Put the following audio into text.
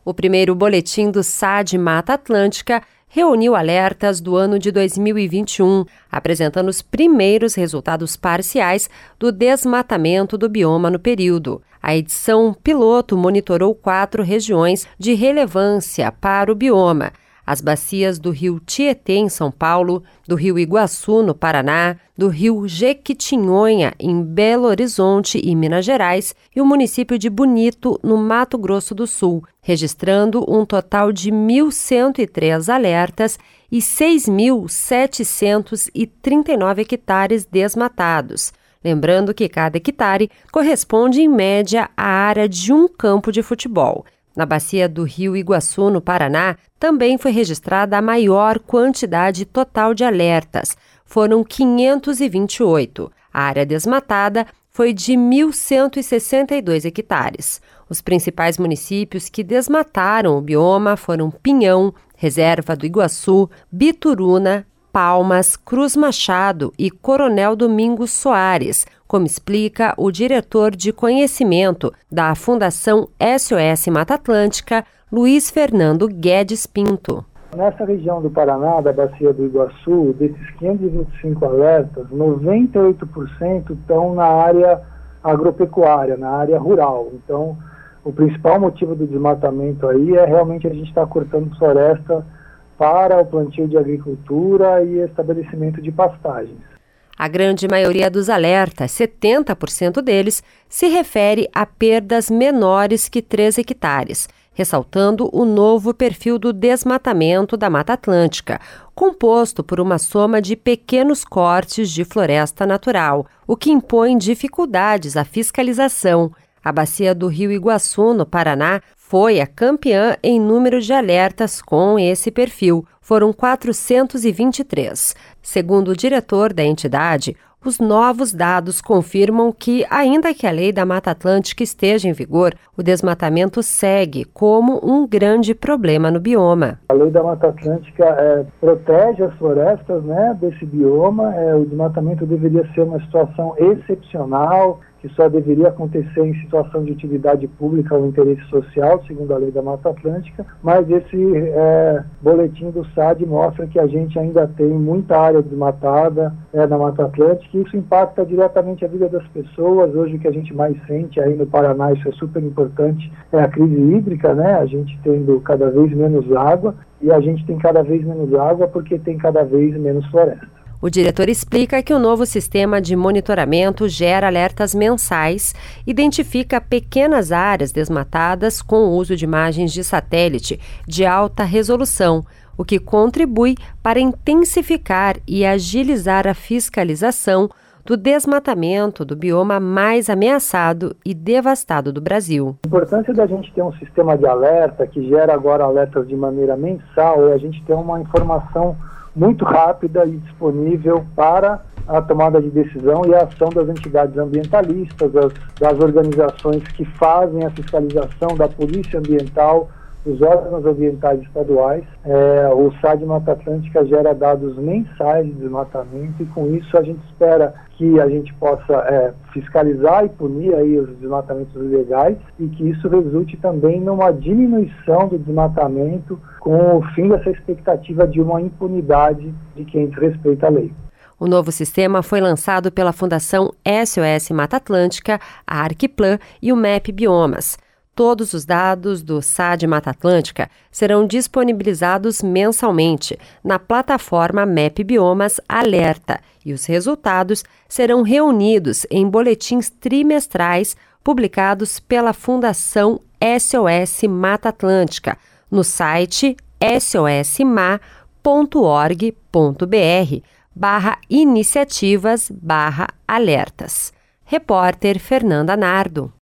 O primeiro boletim do SAD Mata Atlântica reuniu alertas do ano de 2021, apresentando os primeiros resultados parciais do desmatamento do bioma no período. A edição piloto monitorou 4 regiões de relevância para o bioma: as bacias do rio Tietê, em São Paulo, do rio Iguaçu, no Paraná, do rio Jequitinhonha, em Belo Horizonte e Minas Gerais, e o município de Bonito, no Mato Grosso do Sul, registrando um total de 1.103 alertas e 6.739 hectares desmatados. Lembrando que cada hectare corresponde, em média, à área de um campo de futebol. Na bacia do rio Iguaçu, no Paraná, também foi registrada a maior quantidade total de alertas. Foram 528. A área desmatada foi de 1.162 hectares. Os principais municípios que desmataram o bioma foram Pinhão, Reserva do Iguaçu, Bituruna, Palmas, Cruz Machado e Coronel Domingos Soares, como explica o diretor de conhecimento da Fundação SOS Mata Atlântica, Luiz Fernando Guedes Pinto. Nessa região do Paraná, da bacia do Iguaçu, desses 525 alertas, 98% estão na área agropecuária, na área rural. Então, o principal motivo do desmatamento aí é realmente a gente estar cortando floresta para o plantio de agricultura e estabelecimento de pastagens. A grande maioria dos alertas, 70% deles, se refere a perdas menores que 3 hectares, ressaltando o novo perfil do desmatamento da Mata Atlântica, composto por uma soma de pequenos cortes de floresta natural, o que impõe dificuldades à fiscalização. A bacia do rio Iguaçu, no Paraná, foi a campeã em número de alertas com esse perfil. Foram 423. Segundo o diretor da entidade, os novos dados confirmam que, ainda que a Lei da Mata Atlântica esteja em vigor, o desmatamento segue como um grande problema no bioma. A Lei da Mata Atlântica protege as florestas, desse bioma. O desmatamento deveria ser uma situação excepcional, que só deveria acontecer em situação de utilidade pública ou interesse social, segundo a Lei da Mata Atlântica, mas esse boletim do SAD mostra que a gente ainda tem muita área desmatada na Mata Atlântica, e isso impacta diretamente a vida das pessoas. Hoje o que a gente mais sente aí no Paraná, isso é super importante, é a crise hídrica, a gente tendo cada vez menos água, e a gente tem cada vez menos água porque tem cada vez menos floresta. O diretor explica que o novo sistema de monitoramento gera alertas mensais, identifica pequenas áreas desmatadas com o uso de imagens de satélite de alta resolução, o que contribui para intensificar e agilizar a fiscalização do desmatamento do bioma mais ameaçado e devastado do Brasil. A importância da gente ter um sistema de alerta que gera agora alertas de maneira mensal é a gente ter uma informação muito rápida e disponível para a tomada de decisão e a ação das entidades ambientalistas, das organizações que fazem a fiscalização, da Polícia Ambiental, dos órgãos ambientais estaduais. O SAD Mata Atlântica gera dados mensais de desmatamento, e com isso a gente espera que a gente possa fiscalizar e punir aí os desmatamentos ilegais, e que isso resulte também numa diminuição do desmatamento, com o fim dessa expectativa de uma impunidade de quem desrespeita a lei. O novo sistema foi lançado pela Fundação SOS Mata Atlântica, a Arquiplan e o MEP Biomas. Todos os dados do SAD Mata Atlântica serão disponibilizados mensalmente na plataforma MEP Biomas Alerta, e os resultados serão reunidos em boletins trimestrais publicados pela Fundação SOS Mata Atlântica no site sosma.org.br/iniciativas/alertas. Repórter Fernanda Nardo.